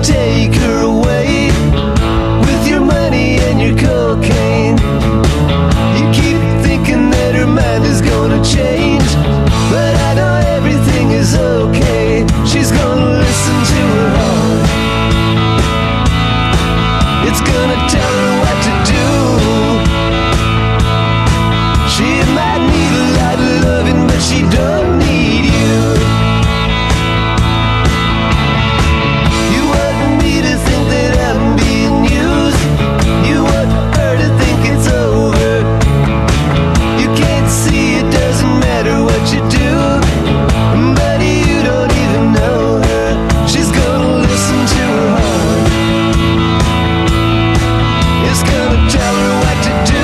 take her away with your money and your cocaine. You keep thinking that her mind is gonna change, but I know everything is okay. She's gonna listen to her heart. It's gonna tell her what to do. She might need a lot of loving, but she don't need you. You want me to think that I'm being used. You want her to think it's over. You can't see it doesn't matter what you do, buddy, you don't even know her. She's gonna listen to her heart. It's gonna tell her what to do.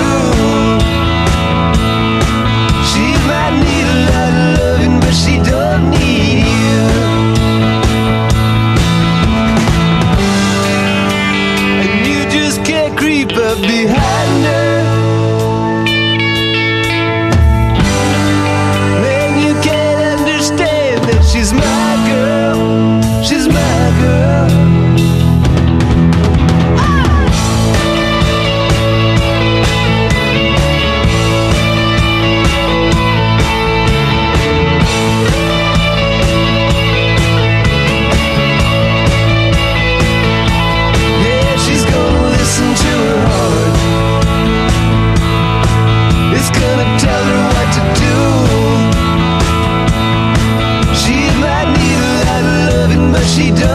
She might need a lot of loving, but she don't need you. And you just can't creep up behind her. Man, you can't understand that she's my girl. She's my girl. Yeah, she's gonna listen to her heart. It's gonna tell her what to do. She might need a lot of loving, but she don't.